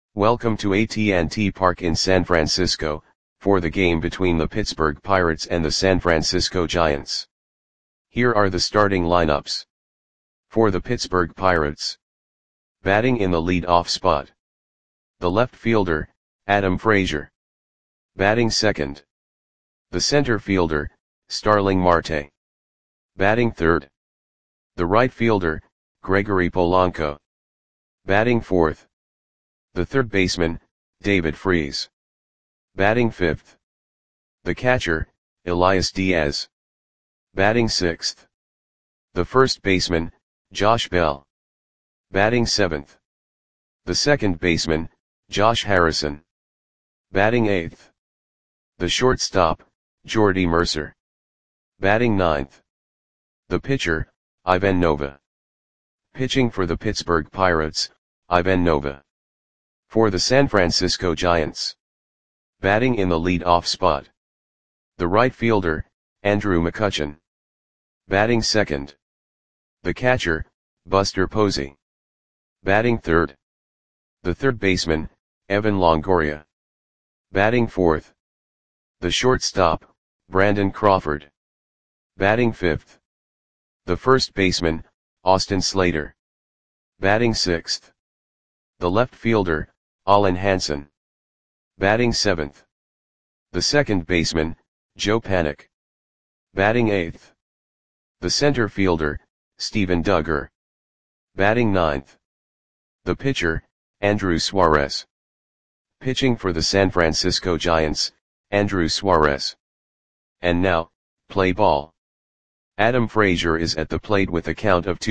Welcome to AT&T Park in San Francisco, for the game between the Pittsburgh Pirates and the San Francisco Giants. Here are the starting lineups. For the Pittsburgh Pirates. Batting in the lead-off spot. The left fielder, Adam Frazier. Batting second. The center fielder, Starling Marte. Batting third. The right fielder, Gregory Polanco. Batting fourth. The third baseman, David Freese. Batting fifth. The catcher, Elias Diaz. Batting sixth. The first baseman, Josh Bell. Batting seventh. The second baseman, Josh Harrison. Batting eighth. The shortstop, Jordy Mercer. Batting ninth. The pitcher, Ivan Nova. Pitching for the Pittsburgh Pirates, Ivan Nova. For the San Francisco Giants. Batting in the lead-off spot. The right fielder, Andrew McCutchen. Batting second. The catcher, Buster Posey. Batting third. The third baseman, Evan Longoria. Batting fourth. The shortstop, Brandon Crawford. Batting fifth. The first baseman, Austin Slater. Batting sixth. The left fielder, Alan Hansen. Batting seventh. The second baseman, Joe Panik. Batting eighth. The center fielder, Steven Duggar. Batting ninth. The pitcher, Andrew Suarez. Pitching for the San Francisco Giants, Andrew Suarez. And now, play ball. Adam Frazier is at the plate with a count of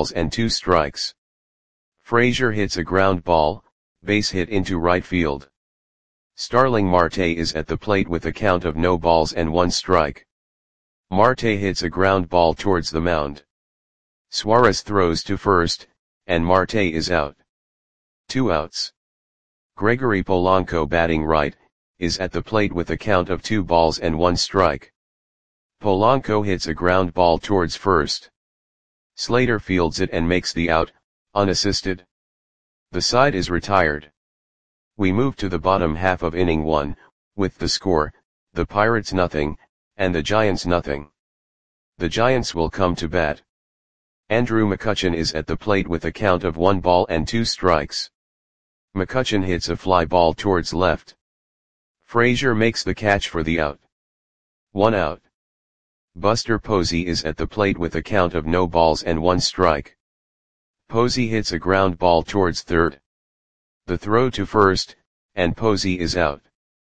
2-2. Frazier hits a ground ball, base hit into right field. Starling Marte is at the plate with a count of 0-1. Marte hits a ground ball towards the mound. Suarez throws to first, and Marte is out. 2 outs. Gregory Polanco, batting right, is at the plate with a count of 2-1. Polanco hits a ground ball towards first. Slater fields it and makes the out, unassisted. The side is retired. We move to the bottom half of inning 1, with the score, the Pirates nothing, and the Giants nothing. The Giants will come to bat. Andrew McCutchen is at the plate with a count of 1-2. McCutchen hits a fly ball towards left. Frazier makes the catch for the out. 1 out. Buster Posey is at the plate with a count of 0-1. Posey hits a ground ball towards third. The throw to first, and Posey is out.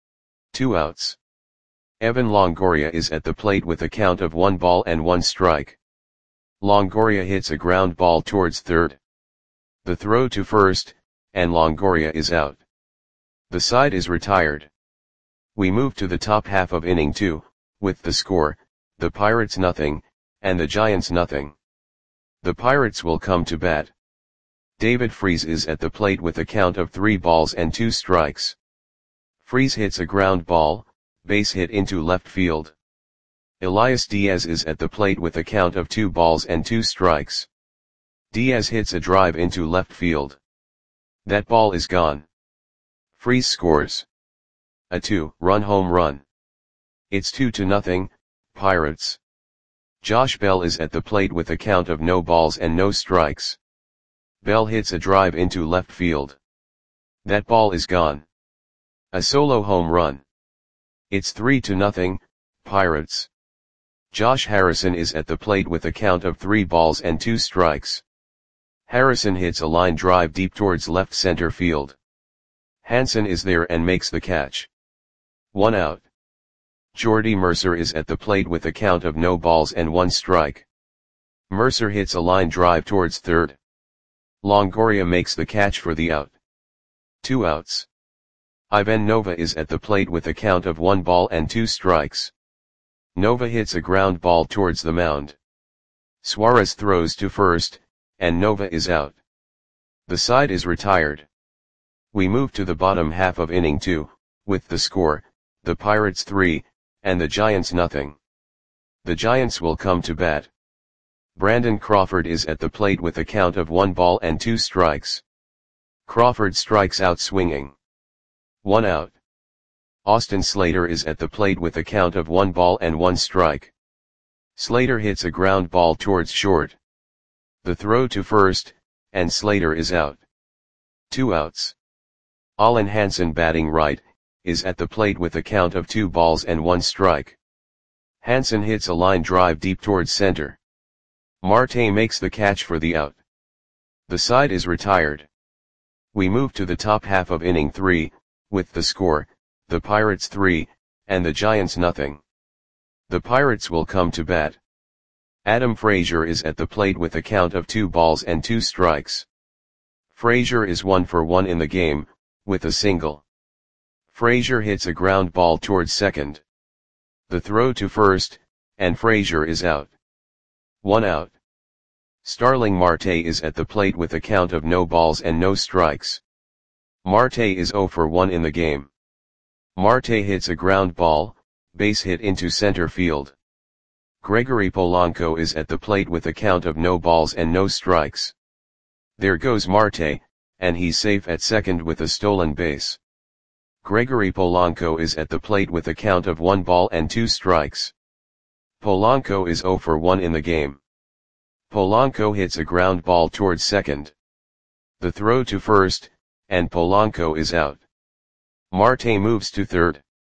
2 outs. Evan Longoria is at the plate with a count of 1-1. Longoria hits a ground ball towards third. The throw to first, and Longoria is out. The side is retired. We move to the top half of inning 2, with the score, the Pirates nothing, and the Giants nothing. The Pirates will come to bat. David Freese is at the plate with a count of 3-2. Freese hits a ground ball, base hit into left field. Elias Diaz is at the plate with a count of 2-2. Diaz hits a drive into left field. That ball is gone. Freese scores a 2-run home run. It's 2-0, Pirates. Josh Bell is at the plate with a count of 0-0. Bell hits a drive into left field. That ball is gone. A solo home run. It's 3-0, Pirates. Josh Harrison is at the plate with a count of 3-2. Harrison hits a line drive deep towards left center field. Hansen is there and makes the catch. 1 out. Jordy Mercer is at the plate with a count of 0-1. Mercer hits a line drive towards third. Longoria makes the catch for the out. 2 outs. Ivan Nova is at the plate with a count of 1-2. Nova hits a ground ball towards the mound. Suarez throws to first, and Nova is out. The side is retired. We move to the bottom half of inning 2, with the score, the Pirates 3, and the Giants nothing. The Giants will come to bat. Brandon Crawford is at the plate with a count of 1-2. Crawford strikes out swinging. 1 out. Austin Slater is at the plate with a count of 1 ball and 1 strike. Slater hits a ground ball towards short. The throw to first, and Slater is out. 2 outs. Allen Hansen, batting right, is at the plate with a count of 2 balls and 1 strike. Hansen hits a line drive deep towards center. Marte makes the catch for the out. The side is retired. We move to the top half of inning 3, with the score, the Pirates 3, and the Giants nothing. The Pirates will come to bat. Adam Frazier is at the plate with a count of 2 balls and 2 strikes. Frazier is 1 for 1 in the game, with a single. Frazier hits a ground ball towards second. The throw to first, and Frazier is out. 1 out. Starling Marte is at the plate with a count of no balls and no strikes. Marte is 0 for 1 in the game. Marte hits a ground ball, base hit into center field. Gregory Polanco is at the plate with a count of no balls and no strikes. There goes Marte, and he's safe at second with a stolen base. Gregory Polanco is at the plate with a count of 1 ball and 2 strikes. Polanco is 0 for 1 in the game. Polanco hits a ground ball towards second. The throw to first, and Polanco is out. Marte moves to third.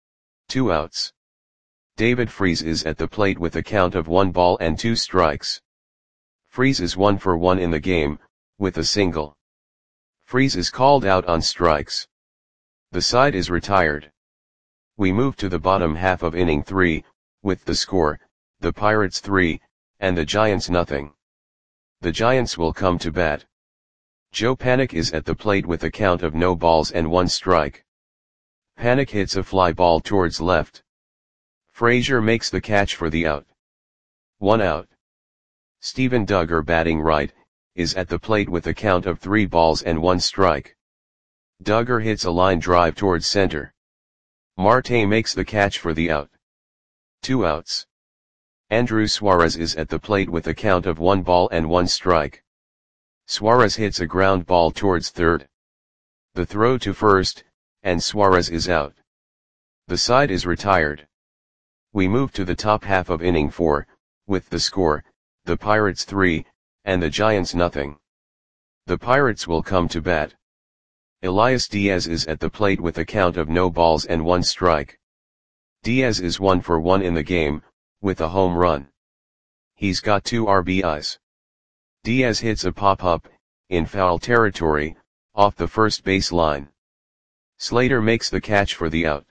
2 outs. David Freese is at the plate with a count of 1 ball and 2 strikes. Freese is 1 for 1 in the game, with a single. Freese is called out on strikes. The side is retired. We move to the bottom half of inning 3, with the score, the Pirates 3, and the Giants nothing. The Giants will come to bat. Joe Panik is at the plate with a count of no balls and 1 strike. Panik hits a fly ball towards left. Frazier makes the catch for the out. 1 out. Steven Duggar, batting right, is at the plate with a count of 3 balls and 1 strike. Duggar hits a line drive towards center. Marte makes the catch for the out. 2 outs. Andrew Suarez is at the plate with a count of 1 ball and 1 strike. Suarez hits a ground ball towards third. The throw to first, and Suarez is out. The side is retired. We move to the top half of inning 4, with the score, the Pirates 3, and the Giants nothing. The Pirates will come to bat. Elias Diaz is at the plate with a count of no balls and 1 strike. Diaz is 1 for 1 in the game, with a home run. He's got 2 RBIs. Diaz hits a pop-up, in foul territory, off the first base line. Slater makes the catch for the out.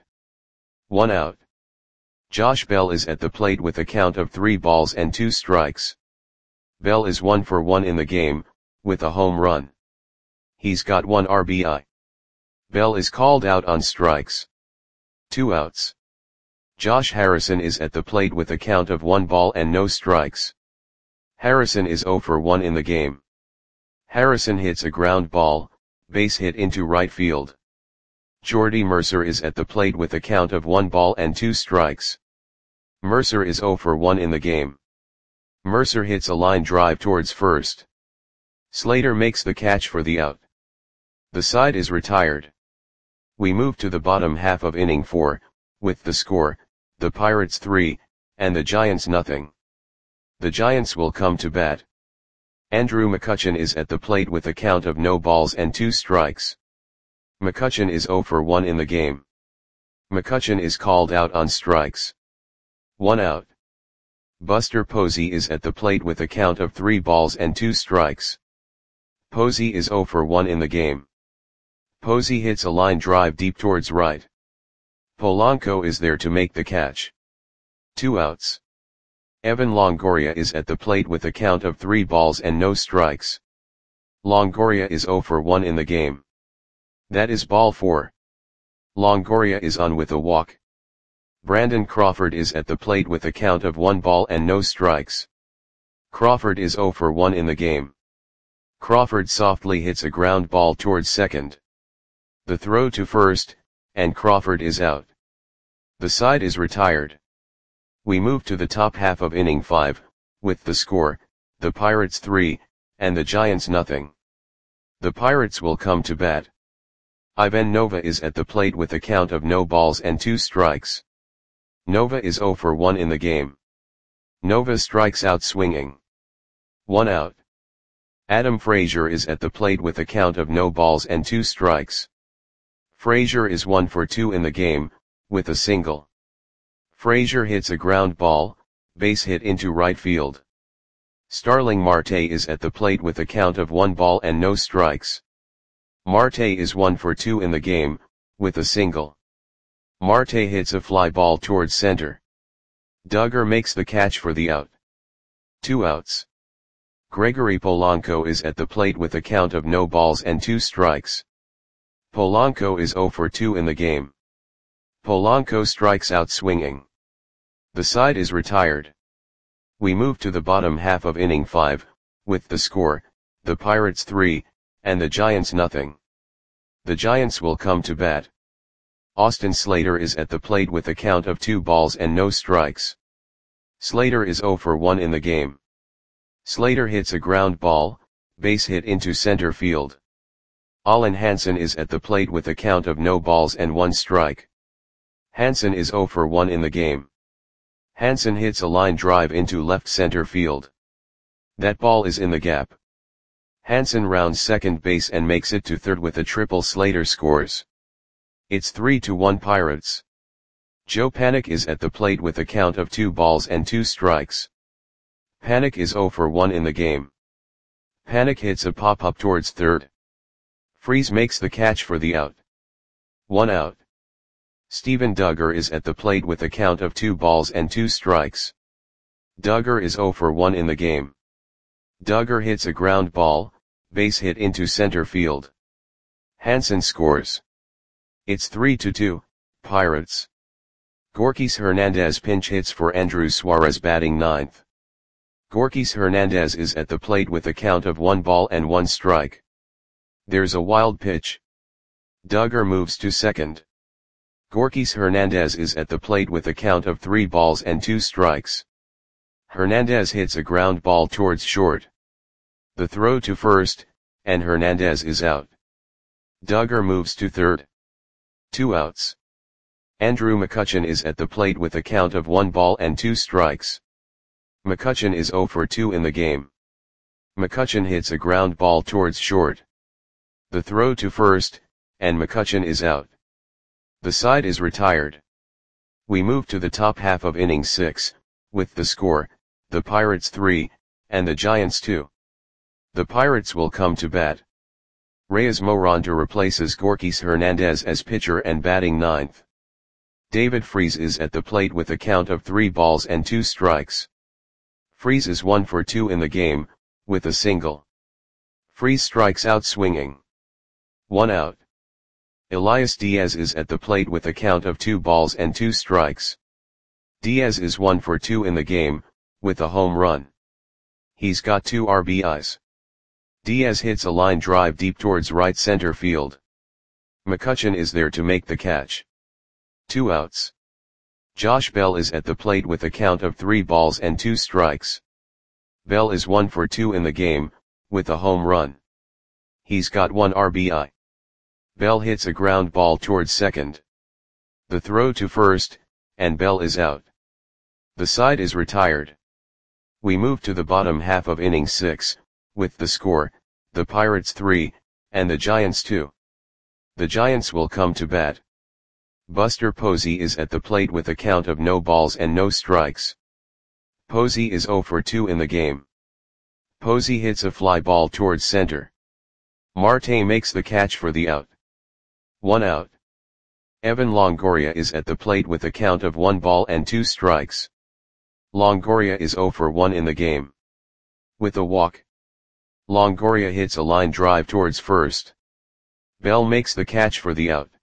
1 out. Josh Bell is at the plate with a count of 3 balls and 2 strikes. Bell is 1 for 1 in the game, with a home run. He's got 1 RBI. Bell is called out on strikes. 2 outs. Josh Harrison is at the plate with a count of 1 ball and no strikes. Harrison is 0 for 1 in the game. Harrison hits a ground ball, base hit into right field. Jordy Mercer is at the plate with a count of 1 ball and 2 strikes. Mercer is 0 for 1 in the game. Mercer hits a line drive towards first. Slater makes the catch for the out. The side is retired. We move to the bottom half of inning 4, with the score, the Pirates 3, and the Giants nothing. The Giants will come to bat. Andrew McCutchen is at the plate with a count of no balls and 2 strikes. McCutchen is 0 for 1 in the game. McCutchen is called out on strikes. 1 out. Buster Posey is at the plate with a count of 3 balls and 2 strikes. Posey is 0 for 1 in the game. Posey hits a line drive deep towards right. Polanco is there to make the catch. 2 outs. Evan Longoria is at the plate with a count of 3 balls and no strikes. Longoria is 0 for 1 in the game. That is ball 4. Longoria is on with a walk. Brandon Crawford is at the plate with a count of 1 ball and no strikes. Crawford is 0 for 1 in the game. Crawford softly hits a ground ball towards second. The throw to first, and Crawford is out. The side is retired. We move to the top half of inning 5, with the score, the Pirates 3, and the Giants nothing. The Pirates will come to bat. Ivan Nova is at the plate with a count of no balls and 2 strikes. Nova is 0 for 1 in the game. Nova strikes out swinging. 1 out. Adam Frazier is at the plate with a count of no balls and 2 strikes. Frazier is 1 for 2 in the game, with a single. Frazier hits a ground ball, base hit into right field. Starling Marte is at the plate with a count of 1 ball and no strikes. Marte is 1 for 2 in the game, with a single. Marte hits a fly ball towards center. Duggar makes the catch for the out. 2 outs. Gregory Polanco is at the plate with a count of no balls and 2 strikes. Polanco is 0 for 2 in the game. Polanco strikes out swinging. The side is retired. We move to the bottom half of inning 5, with the score, the Pirates 3, and the Giants nothing. The Giants will come to bat. Austin Slater is at the plate with a count of 2 balls and no strikes. Slater is 0 for 1 in the game. Slater hits a ground ball, base hit into center field. Allen Hansen is at the plate with a count of no balls and 1 strike. Hansen is 0 for 1 in the game. Hansen hits a line drive into left center field. That ball is in the gap. Hansen rounds second base and makes it to third with a triple. Slater scores. It's 3-1 Pirates. Joe Panik is at the plate with a count of 2 balls and 2 strikes. Panik is 0 for 1 in the game. Panik hits a pop-up towards third. Freese makes the catch for the out. 1 out. Steven Duggar is at the plate with a count of 2 balls and 2 strikes. Duggar is 0 for 1 in the game. Duggar hits a ground ball, base hit into center field. Hansen scores. It's 3-2, Pirates. Gorkys Hernandez pinch hits for Andrew Suarez batting ninth. Gorkys Hernandez is at the plate with a count of 1 ball and 1 strike. There's a wild pitch. Duggar moves to second. Gorkys Hernandez is at the plate with a count of 3 balls and 2 strikes. Hernandez hits a ground ball towards short. The throw to first, and Hernandez is out. Duggar moves to third. 2 outs. Andrew McCutchen is at the plate with a count of 1 ball and 2 strikes. McCutchen is 0 for 2 in the game. McCutchen hits a ground ball towards short. The throw to first, and McCutchen is out. The side is retired. We move to the top half of inning 6, with the score, the Pirates 3, and the Giants 2. The Pirates will come to bat. Reyes Moronta replaces Gorkys Hernandez as pitcher and batting ninth. David Freese is at the plate with a count of 3 balls and 2 strikes. Freese is 1 for 2 in the game, with a single. Freese strikes out swinging. 1 out. Elias Diaz is at the plate with a count of 2 balls and 2 strikes. Diaz is 1 for 2 in the game, with a home run. He's got 2 RBIs. Diaz hits a line drive deep towards right center field. McCutchen is there to make the catch. 2 outs. Josh Bell is at the plate with a count of 3 balls and 2 strikes. Bell is 1 for 2 in the game, with a home run. He's got 1 RBI. Bell hits a ground ball towards second. The throw to first, and Bell is out. The side is retired. We move to the bottom half of inning 6, with the score, the Pirates 3, and the Giants 2. The Giants will come to bat. Buster Posey is at the plate with a count of no balls and no strikes. Posey is 0 for 2 in the game. Posey hits a fly ball towards center. Marte makes the catch for the out. 1 out. Evan Longoria is at the plate with a count of 1 ball and 2 strikes. Longoria is 0 for 1 in the game. With a walk. Longoria hits a line drive towards first. Bell makes the catch for the out.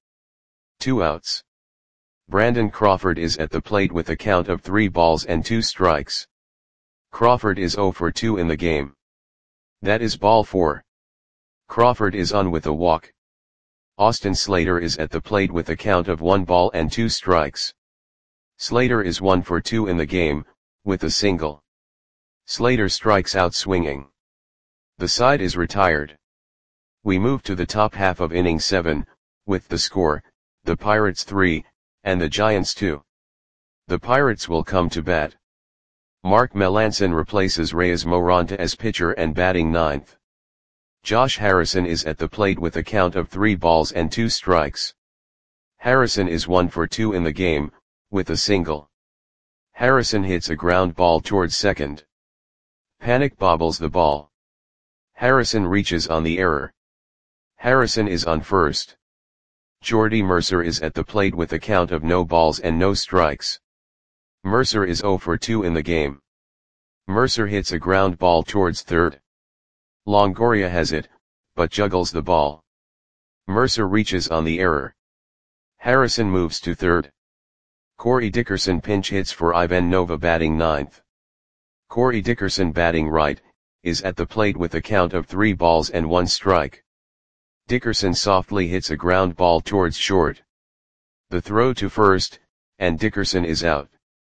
2 outs. Brandon Crawford is at the plate with a count of 3 balls and 2 strikes. Crawford is 0 for 2 in the game. That is ball 4. Crawford is on with a walk. Austin Slater is at the plate with a count of 1 ball and 2 strikes. Slater is 1 for 2 in the game, with a single. Slater strikes out swinging. The side is retired. We move to the top half of inning 7, with the score, the Pirates 3, and the Giants 2. The Pirates will come to bat. Mark Melancon replaces Reyes Moronta as pitcher and batting 9th. Josh Harrison is at the plate with a count of 3 balls and 2 strikes. Harrison is 1 for 2 in the game, with a single. Harrison hits a ground ball towards second. Panik bobbles the ball. Harrison reaches on the error. Harrison is on first. Jordy Mercer is at the plate with a count of no balls and no strikes. Mercer is 0 for 2 in the game. Mercer hits a ground ball towards third. Longoria has it, but juggles the ball. Mercer reaches on the error. Harrison moves to third. Corey Dickerson pinch hits for Ivan Nova batting 9th. Corey Dickerson batting right, is at the plate with a count of 3 balls and 1 strike. Dickerson softly hits a ground ball towards short. The throw to first, and Dickerson is out.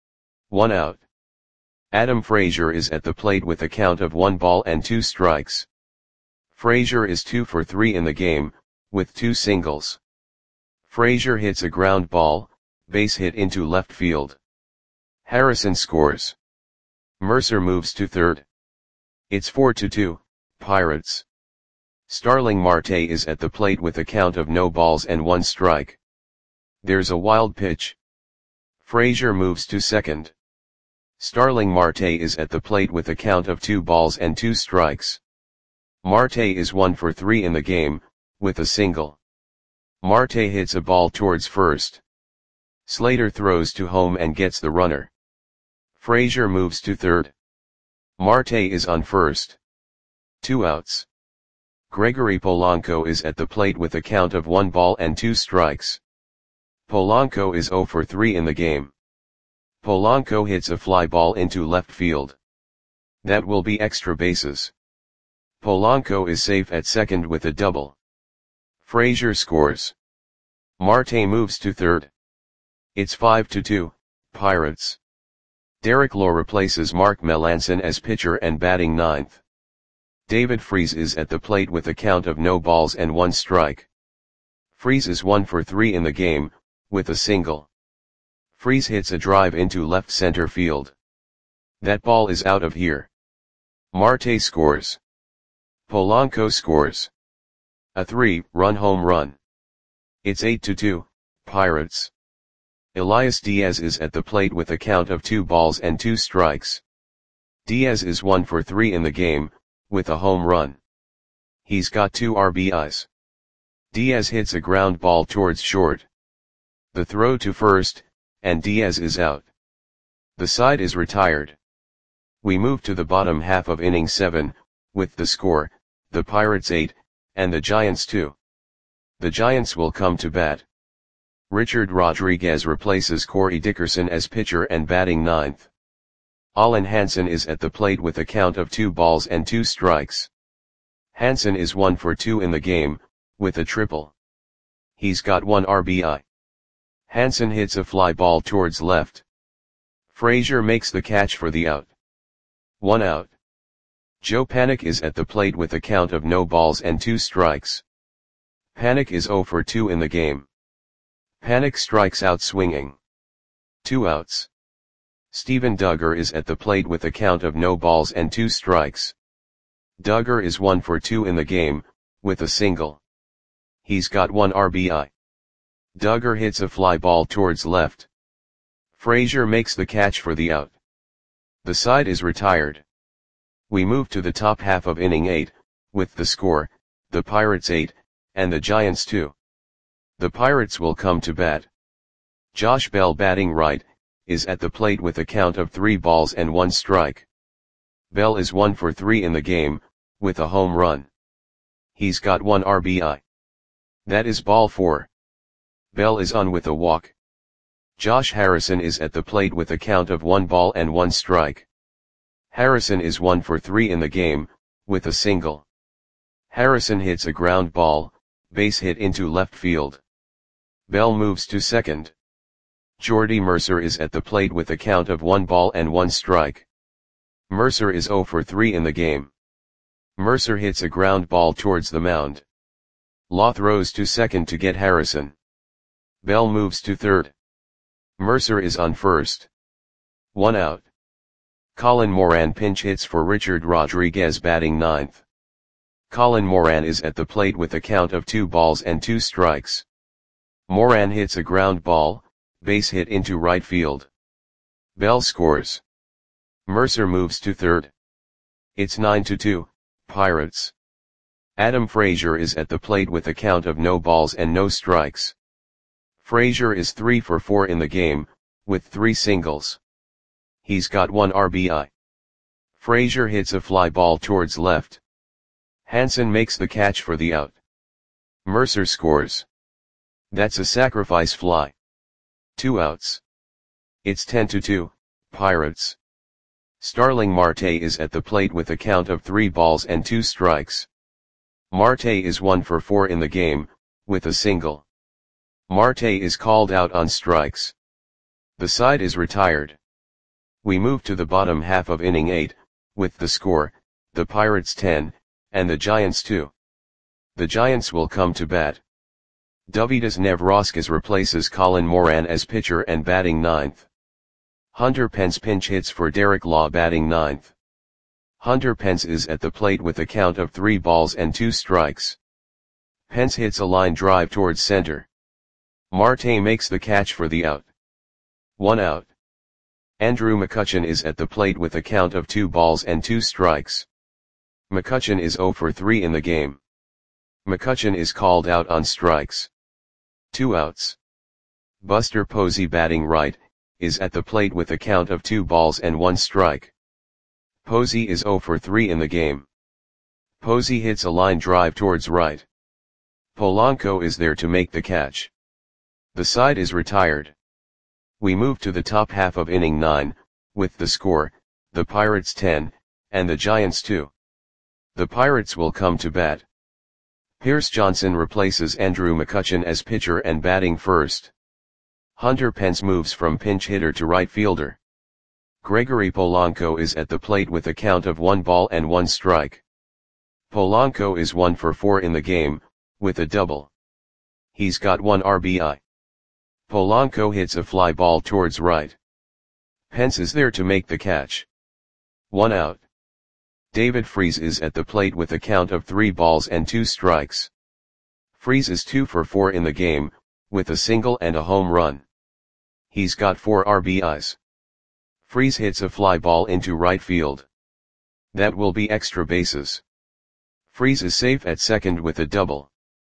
1 out. Adam Frazier is at the plate with a count of 1 ball and 2 strikes. Frazier is 2 for 3 in the game, with 2 singles. Frazier hits a ground ball, base hit into left field. Harrison scores. Mercer moves to third. It's 4-2, Pirates. Starling Marte is at the plate with a count of no balls and 1 strike. There's a wild pitch. Frazier moves to second. Starling Marte is at the plate with a count of 2 balls and 2 strikes. Marte is 1 for 3 in the game, with a single. Marte hits a ball towards first. Slater throws to home and gets the runner. Frazier moves to third. Marte is on first. 2 outs. Gregory Polanco is at the plate with a count of 1 ball and 2 strikes. Polanco is 0 for 3 in the game. Polanco hits a fly ball into left field. That will be extra bases. Polanco is safe at second with a double. Frazier scores. Marte moves to third. It's 5-2, Pirates. Derek Lowe replaces Mark Melancon as pitcher and batting 9th. David Freese is at the plate with a count of no balls and 1 strike. Freese is 1 for 3 in the game, with a single. Freese hits a drive into left center field. That ball is out of here. Marte scores. Polanco scores. A 3-run home run. It's 8-2, Pirates. Elias Diaz is at the plate with a count of 2 balls and 2 strikes. Diaz is 1 for 3 in the game, with a home run. He's got 2 RBIs. Diaz hits a ground ball towards short. The throw to first, and Diaz is out. The side is retired. We move to the bottom half of inning 7, with the score, the Pirates 8, and the Giants 2. The Giants will come to bat. Richard Rodriguez replaces Corey Dickerson as pitcher and batting 9th. Alan Hansen is at the plate with a count of 2 balls and 2 strikes. Hansen is 1 for 2 in the game, with a triple. He's got 1 RBI. Hansen hits a fly ball towards left. Frazier makes the catch for the out. 1 out. Joe Panik is at the plate with a count of no balls and 2 strikes. Panik is 0 for 2 in the game. Panik strikes out swinging. 2 outs. Steven Duggar is at the plate with a count of no balls and 2 strikes. Duggar is 1 for 2 in the game, with a single. He's got 1 RBI. Duggar hits a fly ball towards left. Frazier makes the catch for the out. The side is retired. We move to the top half of inning 8, with the score, the Pirates 8, and the Giants 2. The Pirates will come to bat. Josh Bell batting right, is at the plate with a count of 3 balls and 1 strike. Bell is 1 for 3 in the game, with a home run. He's got 1 RBI. That is ball 4. Bell is on with a walk. Josh Harrison is at the plate with a count of 1 ball and 1 strike. Harrison is 1 for 3 in the game, with a single. Harrison hits a ground ball, base hit into left field. Bell moves to second. Jordy Mercer is at the plate with a count of 1 ball and 1 strike. Mercer is 0 for 3 in the game. Mercer hits a ground ball towards the mound. Law throws to second to get Harrison. Bell moves to third. Mercer is on first. 1 out. Colin Moran pinch hits for Richard Rodriguez batting ninth. Colin Moran is at the plate with a count of 2 balls and 2 strikes. Moran hits a ground ball, base hit into right field. Bell scores. Mercer moves to third. It's 9-2, Pirates. Adam Frazier is at the plate with a count of no balls and no strikes. Frazier is 3 for 4 in the game, with 3 singles. He's got 1 RBI. Frazier hits a fly ball towards left. Hansen makes the catch for the out. Mercer scores. That's a sacrifice fly. 2 outs. It's 10-2, Pirates. Starling Marte is at the plate with a count of 3 balls and 2 strikes. Marte is 1 for 4 in the game, with a single. Marte is called out on strikes. The side is retired. We move to the bottom half of inning 8, with the score, the Pirates 10, and the Giants 2. The Giants will come to bat. Dovydas Nevrauskas replaces Colin Moran as pitcher and batting ninth. Hunter Pence pinch hits for Derek Law batting ninth. Hunter Pence is at the plate with a count of 3 balls and 2 strikes. Pence hits a line drive towards center. Marte makes the catch for the out. 1 out. Andrew McCutchen is at the plate with a count of 2 balls and 2 strikes. McCutchen is 0 for 3 in the game. McCutchen is called out on strikes. 2 outs. Buster Posey batting right, is at the plate with a count of 2 balls and 1 strike. Posey is 0 for 3 in the game. Posey hits a line drive towards right. Polanco is there to make the catch. The side is retired. We move to the top half of inning 9, with the score, the Pirates 10, and the Giants 2. The Pirates will come to bat. Pierce Johnson replaces Andrew McCutchen as pitcher and batting first. Hunter Pence moves from pinch hitter to right fielder. Gregory Polanco is at the plate with a count of 1 ball and 1 strike. Polanco is 1 for 4 in the game, with a double. He's got 1 RBI. Polanco hits a fly ball towards right. Pence is there to make the catch. 1 out. David Freese is at the plate with a count of 3 balls and 2 strikes. Freese is 2 for 4 in the game, with a single and a home run. He's got 4 RBIs. Freese hits a fly ball into right field. That will be extra bases. Freese is safe at second with a double.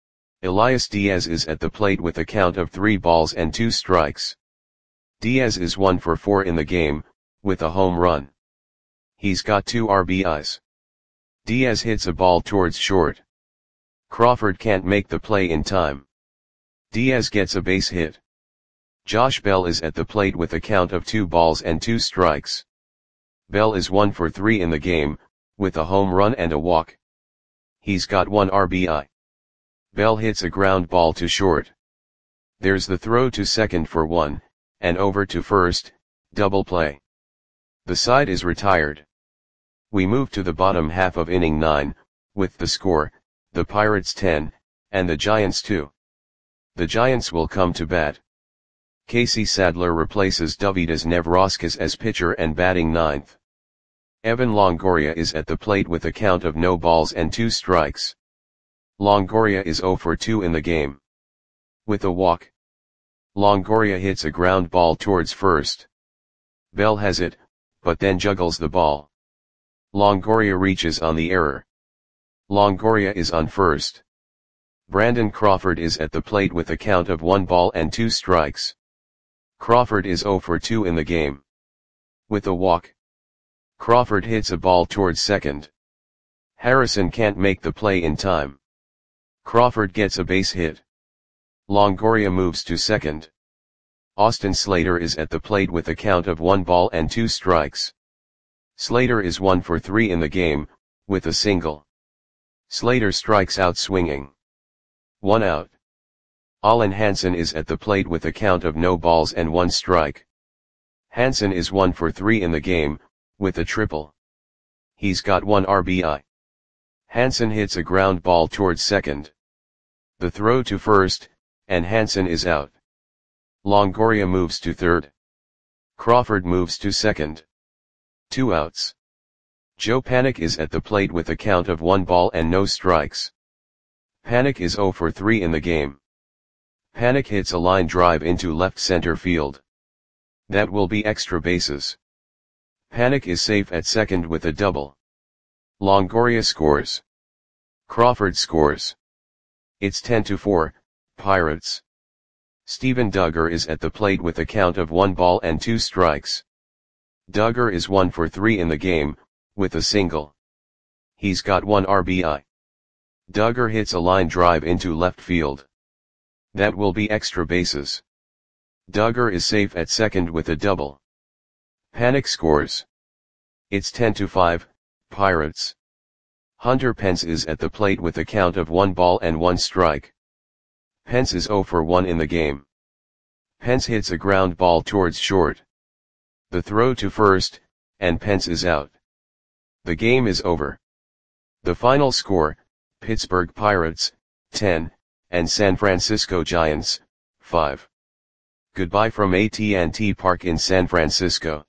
Elias Diaz is at the plate with a count of 3 balls and 2 strikes. Diaz is 1 for 4 in the game, with a home run. He's got 2 RBIs. Diaz hits a ball towards short. Crawford can't make the play in time. Diaz gets a base hit. Josh Bell is at the plate with a count of 2 balls and 2 strikes. Bell is 1 for 3 in the game, with a home run and a walk. He's got 1 RBI. Bell hits a ground ball to short. There's the throw to second for 1, and over to first, double play. The side is retired. We move to the bottom half of inning 9, with the score, the Pirates 10, and the Giants 2. The Giants will come to bat. Casey Sadler replaces Dovydas Nevrauskas as pitcher and batting ninth. Evan Longoria is at the plate with a count of no balls and 2 strikes. Longoria is 0 for 2 in the game. With a walk. Longoria hits a ground ball towards first. Bell has it, but then juggles the ball. Longoria reaches on the error. Longoria is on first. Brandon Crawford is at the plate with a count of 1 ball and 2 strikes. Crawford is 0 for 2 in the game. With a walk. Crawford hits a ball towards second. Harrison can't make the play in time. Crawford gets a base hit. Longoria moves to second. Austin Slater is at the plate with a count of 1 ball and 2 strikes. Slater is 1 for 3 in the game, with a single. Slater strikes out swinging. 1 out. Alan Hansen is at the plate with a count of no balls and 1 strike. Hansen is 1 for 3 in the game, with a triple. He's got 1 RBI. Hansen hits a ground ball towards second. The throw to first, and Hansen is out. Longoria moves to third. Crawford moves to second. 2 outs. Joe Panik is at the plate with a count of 1 ball and no strikes. Panik is 0 for 3 in the game. Panik hits a line drive into left center field. That will be extra bases. Panik is safe at second with a double. Longoria scores. Crawford scores. It's 10-4, Pirates. Steven Duggar is at the plate with a count of 1 ball and 2 strikes. Duggar is 1 for 3 in the game, with a single. He's got 1 RBI. Duggar hits a line drive into left field. That will be extra bases. Duggar is safe at second with a double. Panik scores. It's 10-5, Pirates. Hunter Pence is at the plate with a count of 1 ball and 1 strike. Pence is 0 for 1 in the game. Pence hits a ground ball towards short. The throw to first, and Pence is out. The game is over. The final score, Pittsburgh Pirates, 10, and San Francisco Giants, 5. Goodbye from AT&T Park in San Francisco.